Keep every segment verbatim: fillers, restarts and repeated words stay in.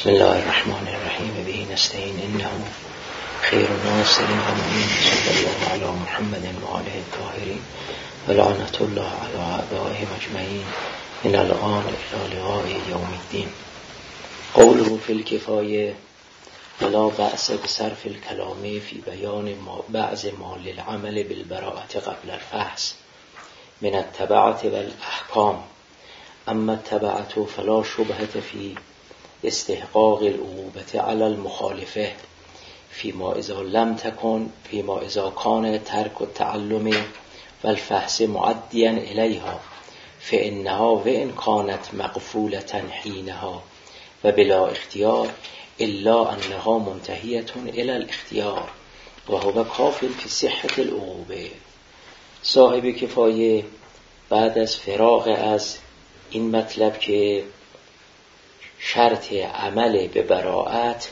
بسم الله الرحمن الرحیم. به نستعین انه خیر ناصر و معین. صلی الله علی محمد و آله الطاهرین و لعنت الله علی اعدائهم اجمعین من الآن الی لقاء یوم الدین. قوله فی الکفایه ولا بأس بصرف الكلام فی بیان بعض ما للعمل بالبراءة قبل الفحص من التبعة والاحکام. اما التبعة فلا شبهة فی استحقاق العقوبة على المخالفة فيما إذا لم تكن فيما إذا كان ترك التعلم والفحص معديا إليها فإنها وإن كانت مقفولة حينها وبلا اختيار إلا أنها منتهية إلى الاختيار وهو كاف في صحة العقوبة. صاحب کفایه بعد از فراغ از این مطلب که شرط عمل به براءت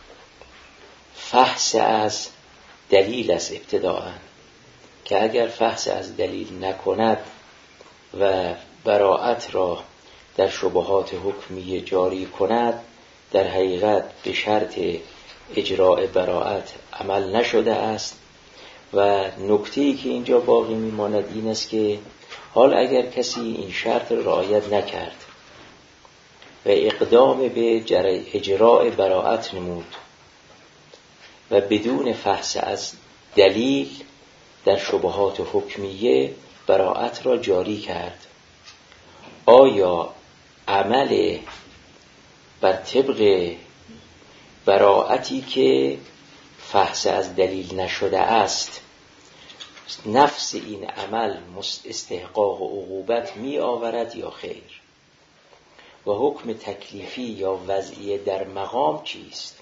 فحص از دلیل است ابتداءً، که اگر فحص از دلیل نکند و براءت را در شبهات حکمیه جاری کند، در حقیقت به شرط اجراء براءت عمل نشده است. و نکته‌ای که اینجا باقی میماند این است که حال اگر کسی این شرط رعایت نکرد و اقدام به اجراء براءت نمود و بدون فحص از دلیل در شبهات حکمیه براءت را جاری کرد، آیا عمل بر طبق براءتی که فحص از دلیل نشده است نفس این عمل استحقاق و عقوبت می آورد یا خیر؟ و حکم تکلیفی یا وضعی در مقام چیست؟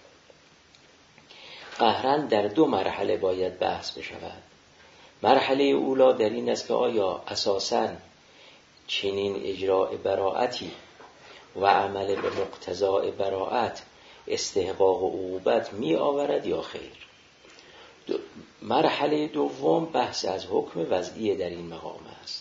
قهراً در دو مرحله باید بحث بشود. مرحله اولا در این است که آیا اساساً چنین اجراء براءتی و عمل به مقتضای براءت استحقاق و عقوبت می آورد یا خیر؟ دو مرحله دوم بحث از حکم وضعی در این مقام است.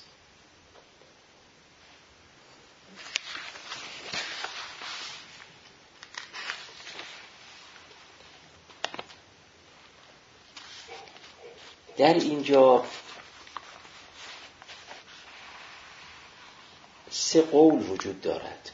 در اینجا سه قول وجود دارد.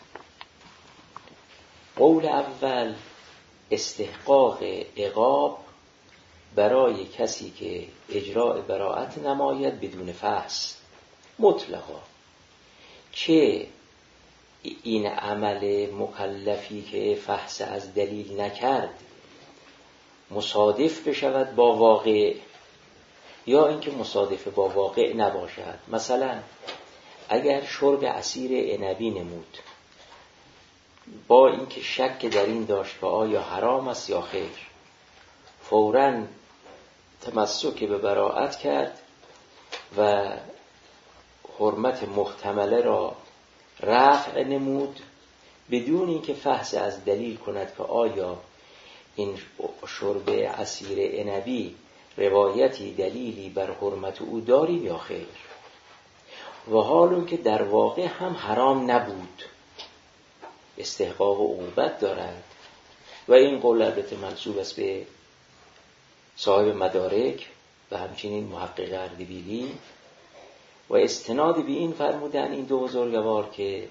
قول اول استحقاق عقاب برای کسی که اجراء براءت نماید بدون فحص مطلقا، چه این عمل مکلفی که فحص از دلیل نکرد مصادف بشود با واقع یا اینکه مصادف با واقع نباشد. مثلا اگر شرب عصیر عنبی نمود با اینکه شک در این داشت که آیا حرام است یا خیر، فوراً تمسک به براءت کرد و حرمت محتمله را رفع نمود بدون اینکه فحص از دلیل کند که آیا این شرب عصیر عنبی روایتی دلیلی بر حرمت او داری یا خیر، و حال که در واقع هم حرام نبود، استحقاق و عقوبت دارد. و این قول البته منسوب است به صاحب مدارک و همچنین محقق اردبیلی، و استناد به این فرمودن این دو بزرگوار که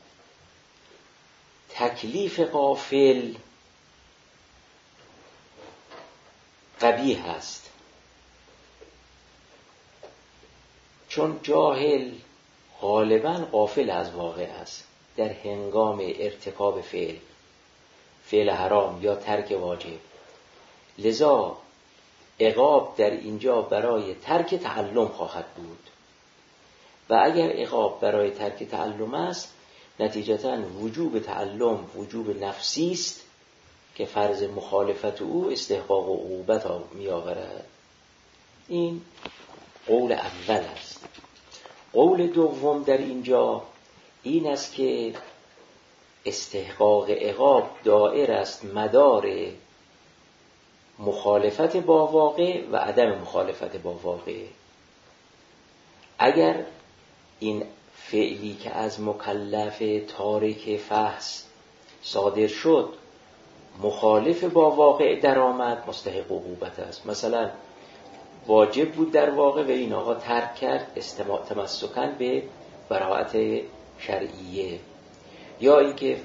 تکلیف غافل قبیح است، چون جاهل غالباً غافل از واقع است در هنگام ارتکاب فعل فعل حرام یا ترک واجب. لذا عقاب در اینجا برای ترک تعلم خواهد بود، و اگر عقاب برای ترک تعلم است نتیجتاً وجوب تعلم وجوب نفسی است که فرض مخالفت او استحقاق و عقوبت می آورد. این قول اول است. قول دوم در اینجا این است که استحقاق عقاب دائر است مدار مخالفت با واقع و عدم مخالفت با واقع. اگر این فعلی که از مکلف تارک فحص صادر شد مخالف با واقع در آمد مستحق عقوبت است. مثلا واجب بود در واقع و این آقا ترک کرد استماع تمسکن به براءت شرعیه، یا اینکه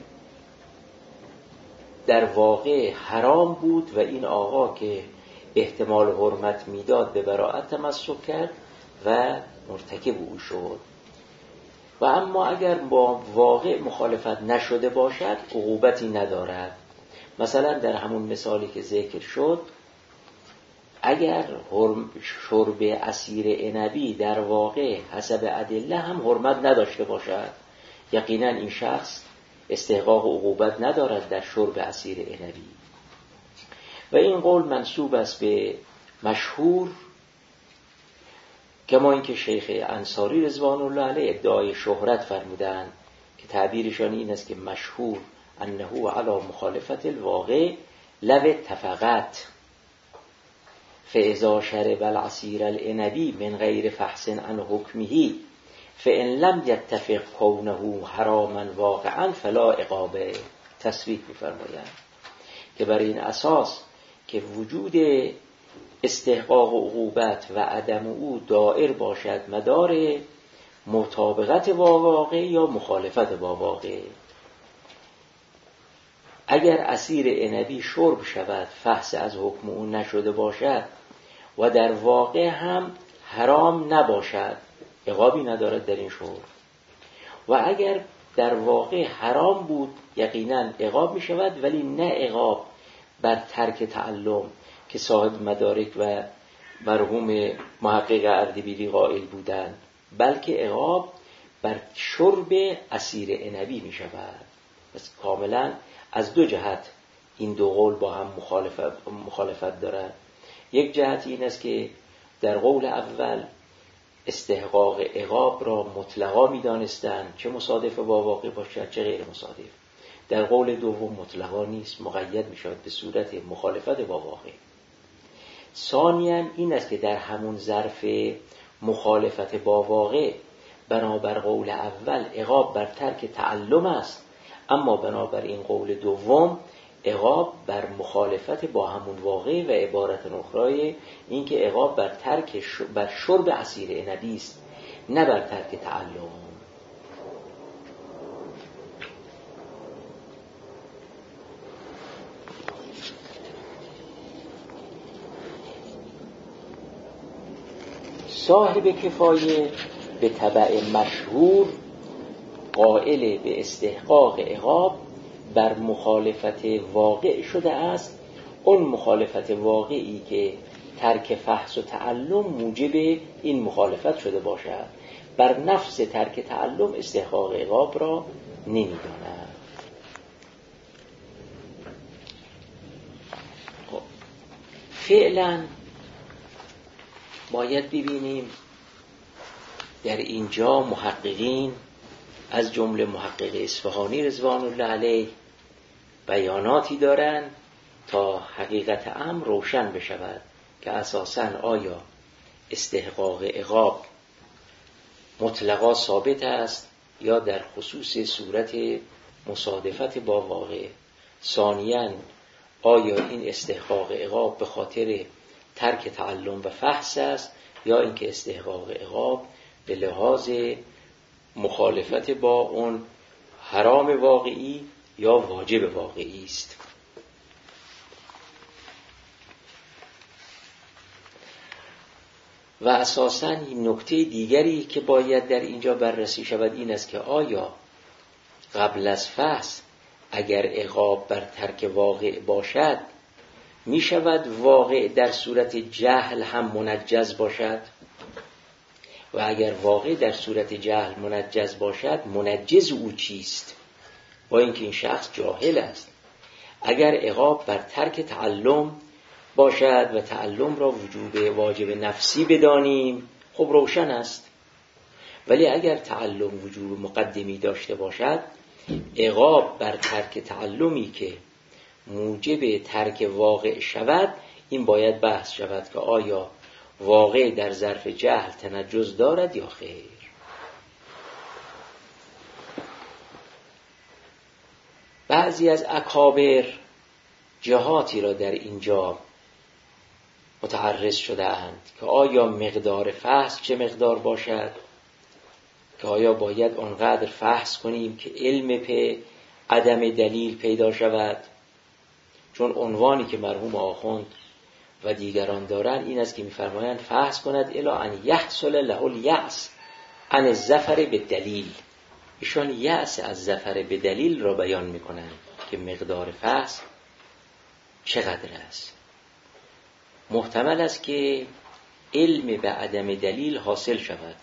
در واقع حرام بود و این آقا که احتمال حرمت میداد به براءت تمسک کرد و مرتکب او شد. و اما اگر با واقع مخالفت نشده باشد عقوبتی ندارد. مثلا در همون مثالی که ذکر شد، اگر شرب عصیر عنبی در واقع حسب ادله هم حرمت نداشته باشد، یقینا این شخص استحقاق عقوبت ندارد در شرب عصیر عنبی. و این قول منسوب است به مشهور، کما اینکه شیخ انصاری رضوان الله علیه ادعای شهرت فرمودند که تعبیرشان این است که مشهور انه علی مخالفت الواقع لو اتفقت فاذا شرب العصیر العنبی من غیر فحص عن حکمه فان لم يتفق كونه حراما واقعا فلا عقابه. تصریح می‌فرمایند که بر این اساس که وجود استحقاق عقوبت و عدم او دائر باشد مدار مطابقت با واقع یا مخالفت با واقع. اگر عصیر عنبی شرب شود فحص از حکم او نشده باشد و در واقع هم حرام نباشد، عقابی ندارد در این شرب. و اگر در واقع حرام بود یقینا عقاب می شود، ولی نه عقاب بر ترک تعلم که صاحب مدارک و مرحوم محقق اردبیلی قائل بودند، بلکه عقاب بر شرب عصیر عنبی می شود. پس کاملا از دو جهت این دو قول با هم مخالفت, مخالفت دارد. یک جهت این است که در قول اول استحقاق عقاب را مطلقا می دانستند، چه مصادف با واقع باشد چه غیر مصادف. در قول دوم مطلقا نیست، مقید می شود به صورت مخالفت با واقع. ثانیاً این است که در همون ظرف مخالفت با واقع بنابر قول اول عقاب بر ترک تعلم است، اما بنابر این قول دوم عقاب بر مخالفت با همون واقع و عبارت اخرى این که عقاب بر ترک ش... بر شرب عصیر عنبی است، نه بر ترک تعلم. صاحب کفایه به تبع مشهور قائل به استحقاق عقاب بر مخالفت واقع شده است، اون مخالفت واقعی که ترک فحص و تعلم موجب این مخالفت شده باشد. بر نفس ترک تعلم استحقاق عقاب را نمی‌داند. خب فعلا باید ببینیم در اینجا محققین از جمله محقق اصفهانی رضوان الله علیه بیاناتی دارند تا حقیقت امر روشن بشود که اساساً آیا استحقاق عقاب مطلقا ثابت است یا در خصوص صورت مصادفت با واقع. ثانیاً آیا این استحقاق عقاب به خاطر ترک تعلم و فحص است یا اینکه استحقاق عقاب به لحاظ مخالفت با اون حرام واقعی یا واجب واقعی است. و اساساً این نکته دیگری که باید در اینجا بررسی شود این است که آیا قبل از فحص اگر عقاب بر ترک واقع باشد می شود واقع در صورت جهل هم منجز باشد؟ و اگر واقع در صورت جهل منجز باشد منجز او چیست؟ با اینکه این شخص جاهل است. اگر عقاب بر ترک تعلم باشد و تعلم را وجوب واجب نفسی بدانیم خب روشن است، ولی اگر تعلم وجوب مقدمی داشته باشد عقاب بر ترک تعلمی که موجب ترک واقع شود این باید بحث شود که آیا واقع در ظرف جهل تنجز دارد یا خیر. بعضی از اکابر جهاتی را در اینجا متعرض شده اند که آیا مقدار فحص چه مقدار باشد، که آیا باید آنقدر فحص کنیم که علم په عدم دلیل پیدا شود. چون عنوانی که مرحوم آخوند و دیگران دارن این است که می‌فرمایند فحص کند الی ان یحصل له الیأس عن الظفر بالدلیل. ایشان یأس از ظفر به دلیل را بیان می‌کنند که مقدار فحص چقدر است. محتمل است که علم به عدم دلیل حاصل شود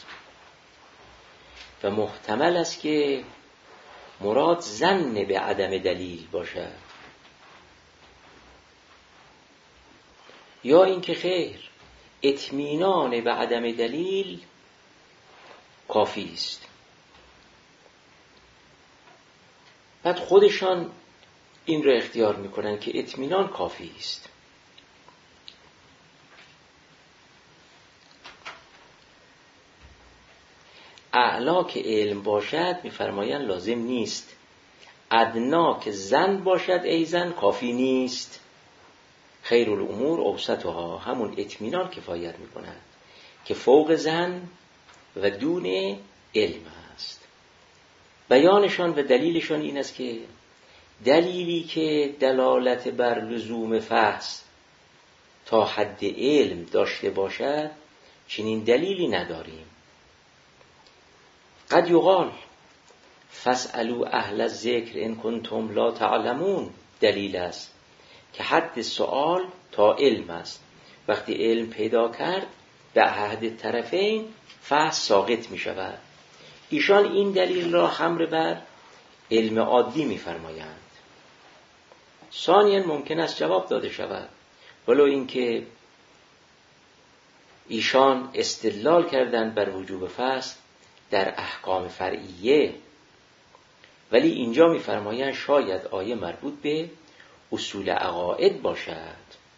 و محتمل است که مراد ظن به عدم دلیل باشد، یا اینکه خیر اطمینان به عدم دلیل کافی است. بعد خودشان این را اختیار میکنن که اطمینان کافی است. اعلا که علم باشد میفرمایند لازم نیست، ادنا که ظن باشد ایزن کافی نیست. خیر الامور اوسطها، همون اطمینان کفایت میکند که فوق ظن و دون علم است. بیانشان و دلیلشان این است که دلیلی که دلالت بر لزوم فحص تا حد علم داشته باشد چنین دلیلی نداریم. قد یقال فاسألوا اهل الذکر ان کنتم لا تعلمون دلیل است که حد سؤال تا علم است. وقتی علم پیدا کرد به حد طرفین فحص ساقط می شود. ایشان این دلیل را حمل بر علم عادی می فرمایند. ثانیاً ممکن است جواب داده شود ولو اینکه ایشان استدلال کردند بر وجوب فحص در احکام فرعیه، ولی اینجا می فرمایند شاید آیه مربوط به اصول عقاید باشد.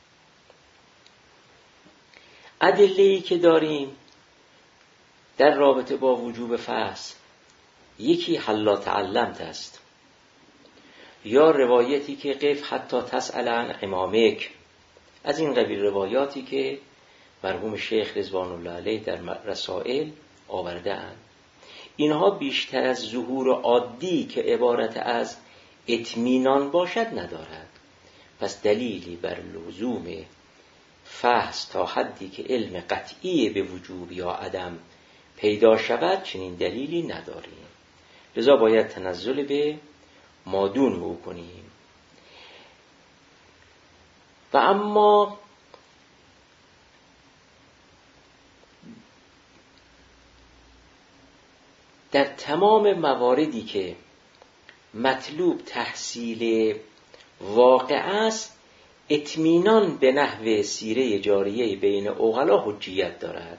ادله‌ای که داریم در رابطه با وجوب فحص یکی حلا تعلمت است، یا روایتی که قف حتی تسأل عن امامک، از این قبیل روایاتی که مرحوم شیخ رضوان الله علیه در رسائل آورده اند. اینها بیشتر از ظهور عادی که عبارت از اطمینان باشد ندارد. پس دلیلی بر لزوم فحص تا حدی که علم قطعی به وجوب یا عدم پیدا شود چنین دلیلی نداریم. لذا باید تنزل به مادون او کنیم. و اما در تمام مواردی که مطلوب تحصیل واقع است، اطمینان به نحو سیره جاریه بین عقلا حجیت دارد.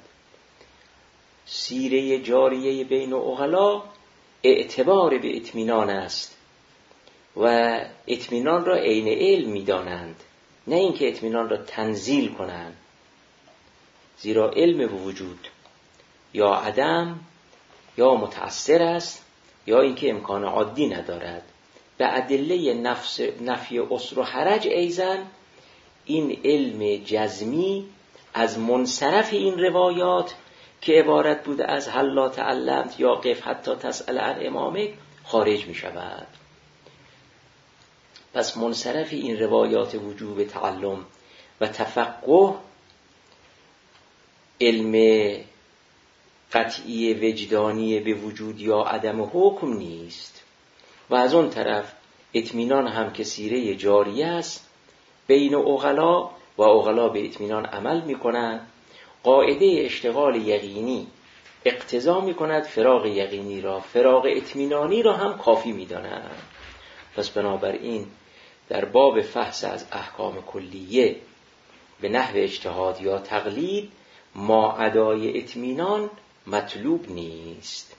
سیره جاریه بین عقلا اعتبار به اطمینان است و اطمینان را عین علم می دانند، نه اینکه اطمینان را تنزیل کنند. زیرا علم وجود یا عدم یا متأثر است یا اینکه امکان عادی ندارد. به ادله نفس نفی عسر و حرج ایزن این علم جزمی از منصرف این روایات که عبارت بوده از حلا تعلمت یا قف حتی تسأل عن امامک خارج می شود. پس منصرف این روایات وجوب تعلم و تفقه علم قطعی وجدانی به وجود یا عدم حکم نیست. و از اون طرف اطمینان هم که سیره جاریه است بین عقلا و عقلا به اطمینان عمل می کنند. قاعده اشتغال یقینی اقتضا می کند فراغ یقینی را، فراغ اطمینانی را هم کافی می دانند. پس بنابراین در باب فحص از احکام کلیه به نحو اجتهاد یا تقلید ما ادای اطمینان مطلوب نیست.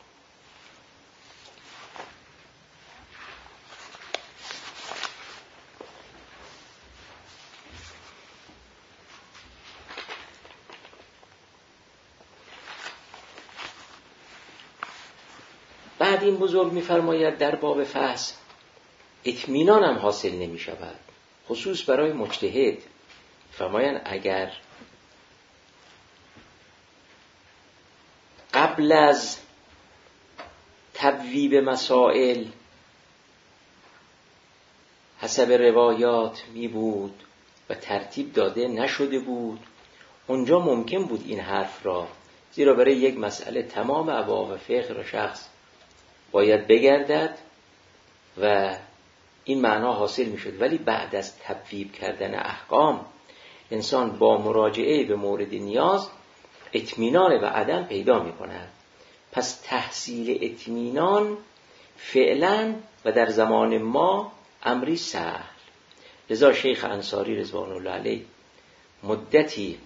بعد این بزرگ می‌فرماید در باب فحص اطمینان هم حاصل نمی شود. خصوص برای مجتهد. فرمایند اگر قبل از تبویب مسائل حسب روایات می بود و ترتیب داده نشده بود، اونجا ممکن بود این حرف را، زیرا برای یک مسئله تمام ابواب فقه را شخص باید بگردد و این معنا حاصل می شد. ولی بعد از تبویب کردن احکام انسان با مراجعه به مورد نیاز اطمینان و عدم پیدا می کند. پس تحصیل اطمینان فعلا و در زمان ما امری سهل. لذا شیخ انصاری رضوان الله علیه مدتی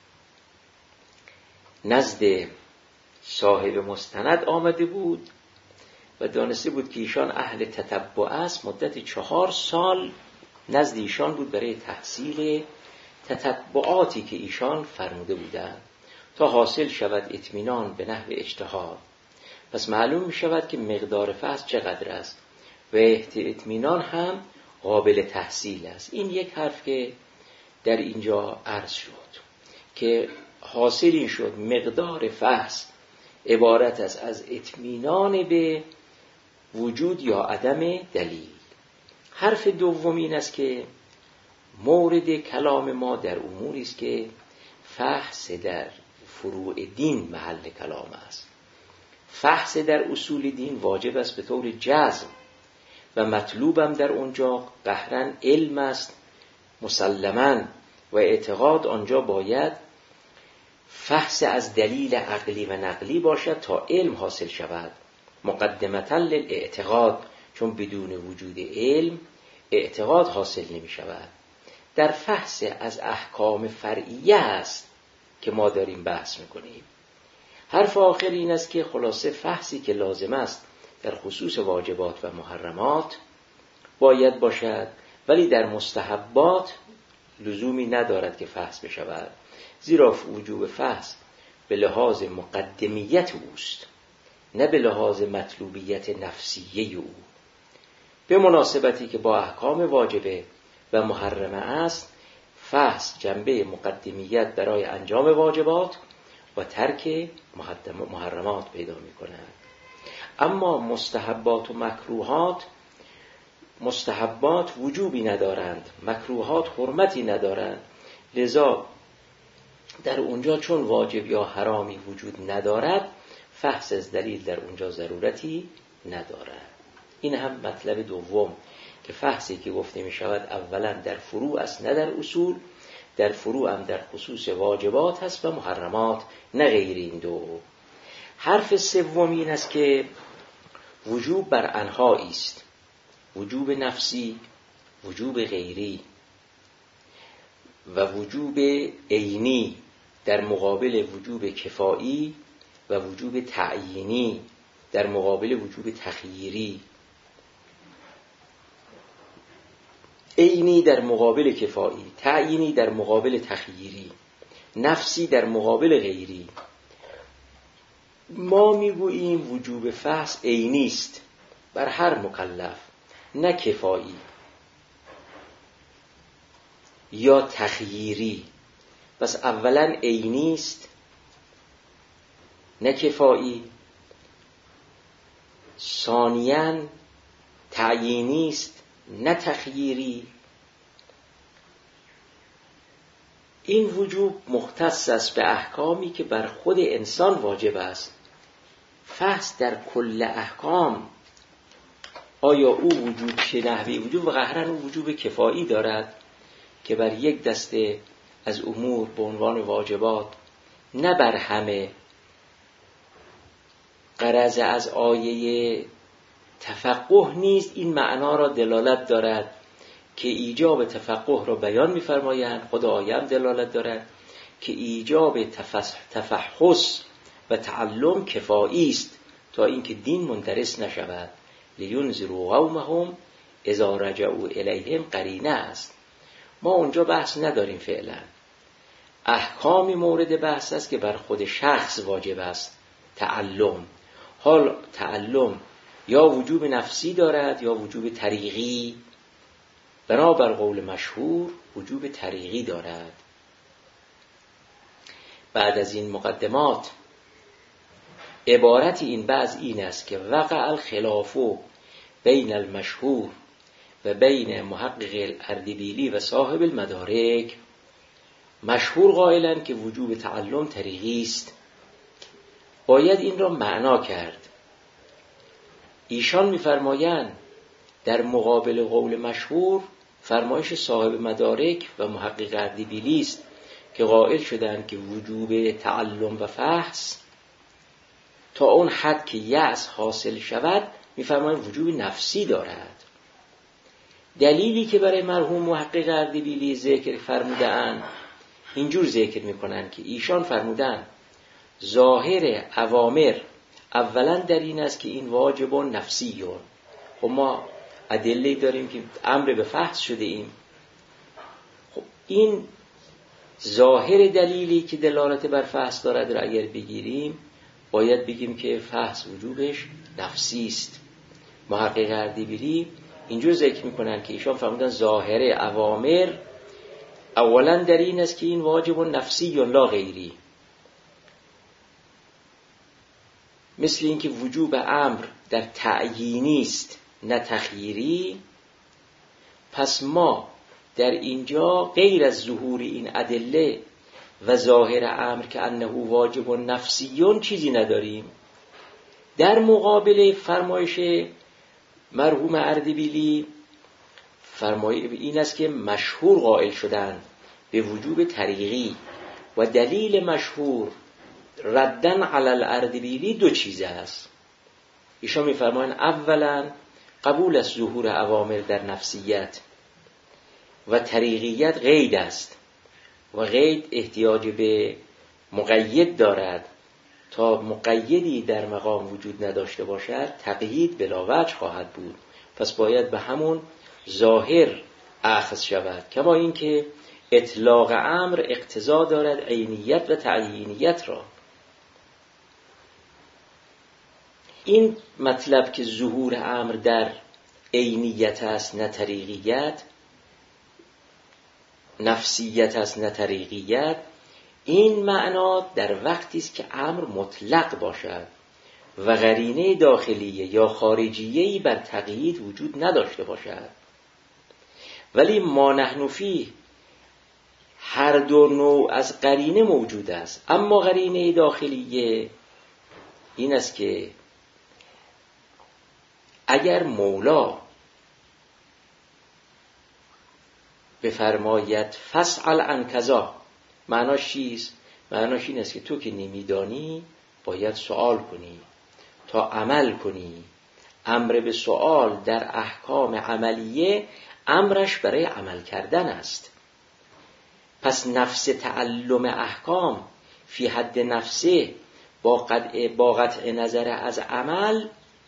نزد صاحب مستند آمده بود و دانسته بود که ایشان اهل تتبع است. مدت چهار سال نزد ایشان بود برای تحصیل تتبعاتی که ایشان فرموده بودند تا حاصل شود اطمینان به نحو اجتهاد. پس معلوم می شود که مقدار فحص چقدر است و اطمینان هم قابل تحصیل است. این یک حرف که در اینجا عرض شد که حاصل این شد مقدار فحص عبارت است از اطمینان به وجود یا عدم دلیل. حرف دوم این است که مورد کلام ما در اموری است که فحص در فروع دین محل کلام است. فحص در اصول دین واجب است به طور جزم و مطلوبم در اونجا قهرن علم است مسلماً و اعتقاد آنجا باید فحص از دلیل عقلی و نقلی باشد تا علم حاصل شود، مقدمتاً للاعتقاد، چون بدون وجود علم اعتقاد حاصل نمی شود. در فحص از احکام فرعیه است که ما داریم بحث میکنیم. حرف آخر این است که خلاصه فحصی که لازم است در خصوص واجبات و محرمات باید باشد، ولی در مستحبات لزومی ندارد که فحص بشود، زیرا وجوب فحص به لحاظ مقدمیت اوست نه به لحاظ مطلوبیت نفسیه او. به مناسبتی که با احکام واجبه و محرمه است، فحص جنبه مقدمیت برای انجام واجبات و ترک محرمات پیدا می کند. اما مستحبات و مکروهات مستحبات وجوبی ندارند، مکروهات حرمتی ندارند، لذا در اونجا چون واجب یا حرامی وجود ندارد فحص از دلیل در اونجا ضرورتی ندارد. این هم مطلب دوم که فحصی که گفته می شود اولا در فروع است نه در اصول، در فروع هم در خصوص واجبات هست و محرمات نه غیر این دو. حرف سوم این است که وجوب بر انواعی است، وجوب نفسی، وجوب غیری و وجوب عینی در مقابل وجوب کفایی و وجوب تعیینی در مقابل وجوب تخییری. عینی در مقابل کفایی، تعیینی در مقابل تخییری، نفسی در مقابل غیری. ما میگوییم وجوب فحص عینی است بر هر مکلف، نه کفایی یا تخییری. پس اولا عینی است نه کفایی، ثانیاً تعیینی است نه تخییری. این وجوب مختص است به احکامی که بر خود انسان واجب است. فحص در کل احکام آیا او وجوب چه نحوی وجوب و قهرن او وجوب کفایی دارد که بر یک دسته از امور به عنوان واجبات نه بر همه. غرض از آیه تفقه نیست این معنا را دلالت دارد که ایجاب تفقه را بیان می‌فرمایند. خود آیه هم دلالت دارد که ایجاب تفحص و تعلم کفایی است تا اینکه دین مندرس نشود. لینذروا قومهم اذا رجعوا الیهم قرینه است. ما اونجا بحث نداریم فعلا. احکامی مورد بحث است که بر خود شخص واجب است تعلم. حال تعلم یا وجوب نفسی دارد یا وجوب طریقی. بنابر قول مشهور وجوب طریقی دارد. بعد از این مقدمات عبارت این بعض این است که وقع الخلاف بین المشهور و بین محقق الاردبیلی و صاحب المدارک. مشهور قائلند که وجوب تعلم طریقی است. باید این را معنا کرد. ایشان می‌فرمایند در مقابل قول مشهور فرمایش صاحب مدارک و محقق اردبیلی است که قائل شدند که وجوب تعلم و فحص تا اون حد که یأس حاصل شود می‌فرمایند وجوب نفسی دارد. دلیلی که برای مرحوم محقق اردبیلی ذکر فرمودند اینجور ذکر می‌کنند که ایشان فرمودند ظاهر اوامر اولا در این است که این واجب نفسیون. خب ما ادله داریم که امر به فحص شده ایم. خب این ظاهر دلیلی که دلالت بر فحص دارد را اگر بگیریم باید بگیم که فحص وجوبش نفسی است. محقق اردبیلی اینجور ذکر میکنن که ایشان فرمودن ظاهر اوامر اولا در این است که این واجب نفسی یا لا غیری، مثل اینکه وجوب امر در تعیینی است نه تخییری. پس ما در اینجا غیر از ظهور این ادله و ظاهر امر که انه واجب نفسیون چیزی نداریم. در مقابل فرمایش مرحوم اردبیلی فرمایش این است که مشهور قائل شدند به وجوب طریقی و دلیل مشهور ردن علی الاردبیلی دو چیز است. ایشان می‌فرمایند اولا قبول از ظهور اوامر در نفسیت و طریقیت قید است و قید احتیاج به مقید دارد. تا مقیدی در مقام وجود نداشته باشد تقیید بلا وجه خواهد بود. پس باید به همون ظاهر اخذ شود. کما اینکه اطلاق امر اقتضا دارد عینیت و تعیینیت را. این مطلب که ظهور امر در عینیت است نه طریقیت، نفسیت است نه طریقیت، این معنا در وقتی است که امر مطلق باشد و قرینه داخلیه یا خارجیه‌ای بر تقیید وجود نداشته باشد. ولی ما نحن فیه هر دو نوع از قرینه موجود است. اما قرینه داخلیه این است که اگر مولا بفرماید فسأل عن کذا، معناش چیست؟ معناش این است که تو که نمیدانی باید سوال کنی تا عمل کنی. امر به سوال در احکام عملیه امرش برای عمل کردن است. پس نفس تعلم احکام فی حد نفسه با قطع, با قطع نظر از عمل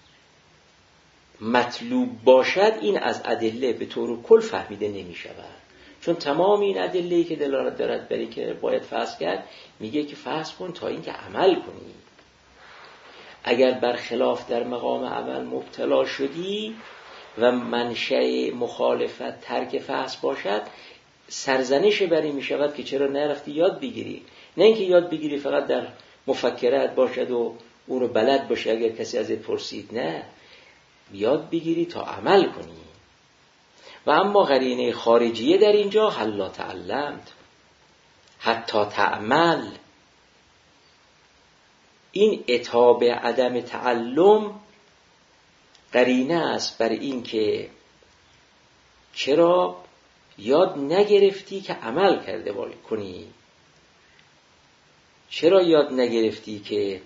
مطلوب باشد، این از ادله به طور کل فهمیده نمی شود. چون تمام این ادله‌ای که دلالت دارد برای که باید فحص کرد میگه که فحص کن تا اینکه عمل کنی. اگر برخلاف در مقام عمل مبتلا شدی و منشأ مخالفت ترک فحص باشد سرزنش بری می شود که چرا نرفتی یاد بگیری. نه اینکه یاد بگیری فقط در مفکرات باشد و اون رو بلد باشه اگر کسی ازت پرسید، نه، یاد بگیری تا عمل کنی. و اما قرینه خارجیه در اینجا حتی تعلمت حتی تعمل، این عتاب عدم تعلم قرینه است بر این که چرا یاد نگرفتی که عمل کرده کنی، چرا یاد نگرفتی که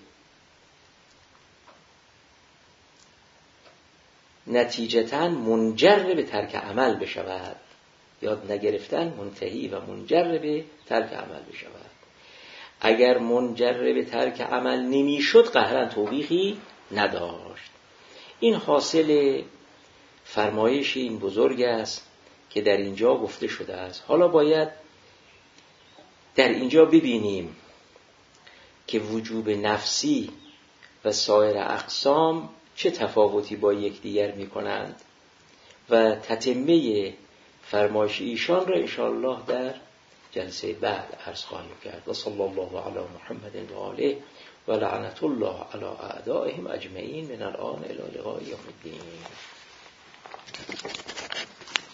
نتیجتاً منجر به ترک عمل بشود. یاد نگرفتن منتهی و منجر به ترک عمل بشود. اگر منجر به ترک عمل نمی شد قهرن توبیخی نداشت. این حاصل فرمایش این بزرگ است که در اینجا گفته شده است. حالا باید در اینجا ببینیم که وجوب نفسی و سایر اقسام چه تفاوتی با یکدیگر می کنند و تتمه فرمایش ایشان را انشاءالله در جلسه بعد عرض خواهیم کرد. و صلی الله علی محمد و آله و لعنت الله علی اعدائهم اجمعین من الان الی لقاء یوم الدین.